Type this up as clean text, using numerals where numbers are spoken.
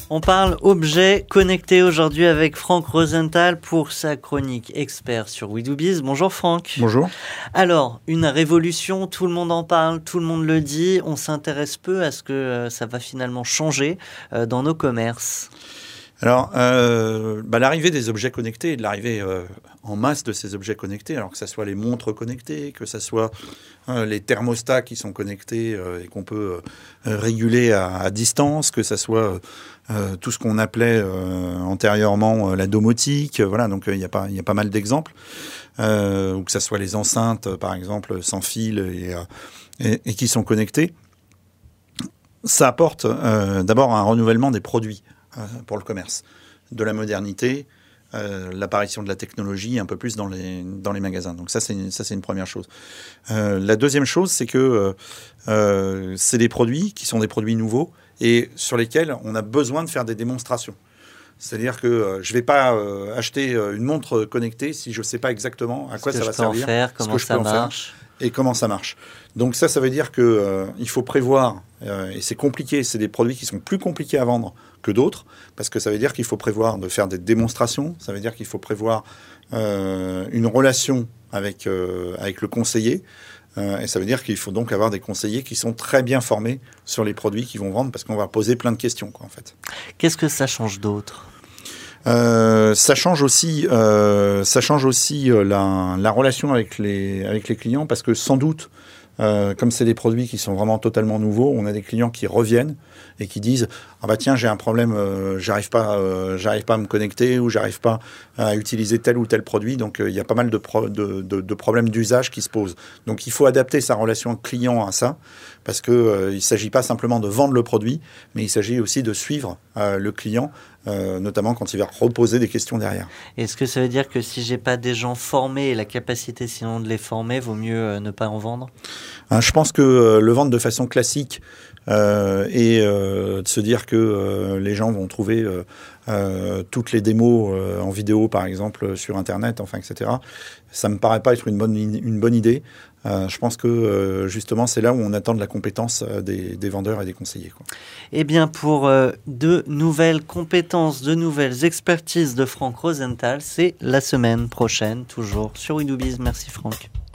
On parle objets connectés aujourd'hui avec Franck Rosenthal pour sa chronique expert sur We Do Biz. Bonjour Franck. Bonjour. Alors, une révolution, tout le monde en parle, tout le monde le dit. On s'intéresse peu à ce que ça va finalement changer dans nos commerces. Alors, l'arrivée des objets connectés et de l'arrivée en masse de ces objets connectés, alors que ce soit les montres connectées, que ce soit les thermostats qui sont connectés et qu'on peut réguler à distance, que ce soit tout ce qu'on appelait antérieurement la domotique, voilà, donc il y a pas mal d'exemples, ou que ce soit les enceintes, par exemple, sans fil et qui sont connectées. Ça apporte d'abord un renouvellement des produits pour le commerce, de la modernité, l'apparition de la technologie un peu plus dans les magasins. Donc ça c'est une première chose. La deuxième chose, c'est que c'est des produits qui sont des produits nouveaux et sur lesquels on a besoin de faire des démonstrations. C'est-à-dire que je ne vais pas acheter une montre connectée si je ne sais pas exactement à quoi ça va servir, comment ça marche. Et comment ça marche. Donc ça veut dire qu'il faut prévoir, et c'est compliqué, c'est des produits qui sont plus compliqués à vendre que d'autres, parce que ça veut dire qu'il faut prévoir de faire des démonstrations, ça veut dire qu'il faut prévoir une relation avec le conseiller, et ça veut dire qu'il faut donc avoir des conseillers qui sont très bien formés sur les produits qu'ils vont vendre, parce qu'on va poser plein de questions, en fait. Qu'est-ce que ça change d'autre ? Ça change aussi la relation avec les clients, parce que sans doute, comme c'est des produits qui sont vraiment totalement nouveaux, on a des clients qui reviennent et qui disent « Ah bah tiens, j'ai un problème, j'arrive pas à me connecter ou j'arrive pas à utiliser tel ou tel produit. » Donc il y a pas mal de problèmes d'usage qui se posent. Donc il faut adapter sa relation client à ça, parce que il s'agit pas simplement de vendre le produit, mais il s'agit aussi de suivre le client, notamment quand il va reposer des questions derrière. Est-ce que ça veut dire que si j'ai pas des gens formés et la capacité sinon de les former, vaut mieux ne pas en vendre ? Je pense que le vendre de façon classique et de se dire que les gens vont trouver toutes les démos en vidéo, par exemple, sur Internet, enfin, etc., ça me paraît pas être une bonne idée. Je pense que justement, c'est là où on attend de la compétence des vendeurs et des conseillers, quoi. Eh bien, pour de nouvelles compétences, de nouvelles expertises de Franck Rosenthal, c'est la semaine prochaine, toujours sur We Do Biz. Merci Franck.